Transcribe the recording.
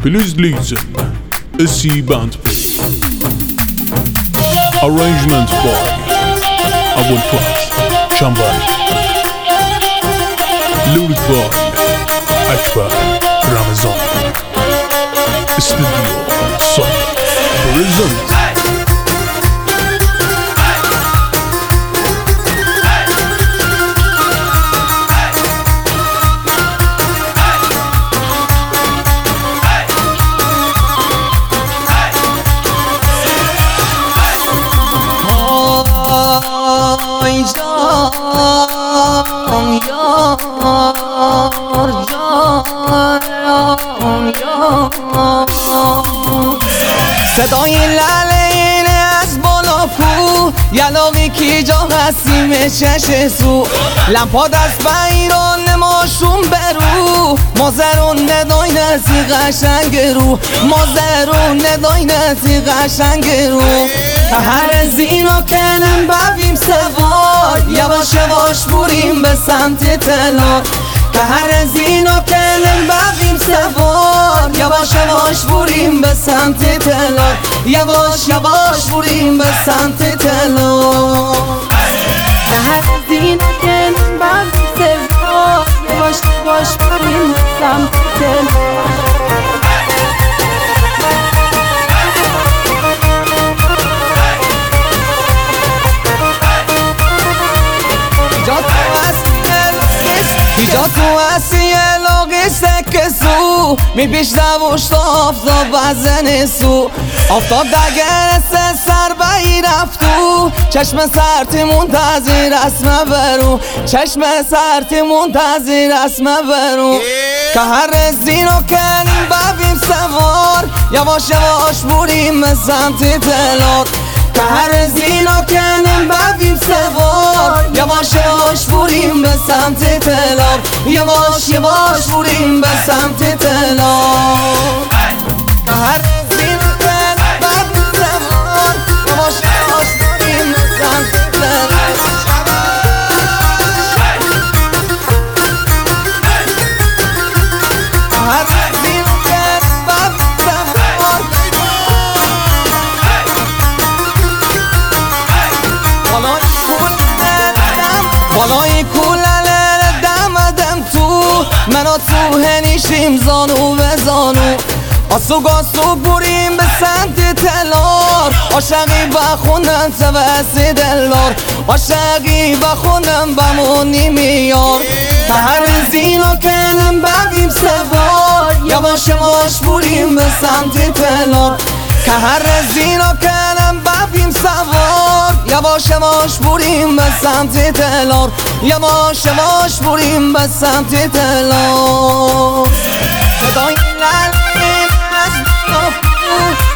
Please listen. SC Band Play. Arrangement by Abul Faz Shambali. Loaded by Akbar Ramazan. Studio Sonic presents. صدای لاله اینه از بالا کو یلاقی کی جا هستیم چش سو لمپاد از بیران نماشون برو مازرون ندای نسی قشنگ رو مازرون ندای نسی قشنگ رو هر زینا کنم ببیم سوار یواش یواش بریم به سمت تلار که هر زینا کنم ببیم سوار یواش یواش بریم به سمت تلار یواش یواش بریم به سمت تلار که هر زینا کنم ببیم سوار یواش یواش بریم به سمت تلار اینجا تو هستی علاقه سکه سو میپیش دوشت آفتاب بزن سو آفتاب دگرسه سر بایی رفتو چشم سرتی منتظر اسمه برو چشم سرتی منتظر اسمه برو که هر زینو کنیم ببیم سوار یواش یواش بریم به سمت تلار که هر زینا کنیم ببیم سوار یواش یواش بریم به سمت تلار یواش یواش بریم به سمت تلار که هر زینا کنیم ببیم سوار یواش یواش بریم به سمت تلار که هر زینا کنیم ببیم سوار بالای کولل دمدم تو منو تو هنیشیم زانو به زانو آسوگ آسوگ بریم به سمت تلار عاشقی بخوندن سوست دلار عاشقی بخوندن بمونی میار که هر زینا کنم ببیم سوار یواش یواش بریم به سمت تلار که هر زینا کنم ببیم سوار یواش یواش بریم به سمت تلار یواش یواش بریم به سمت تلار صدای لاله از بالا کو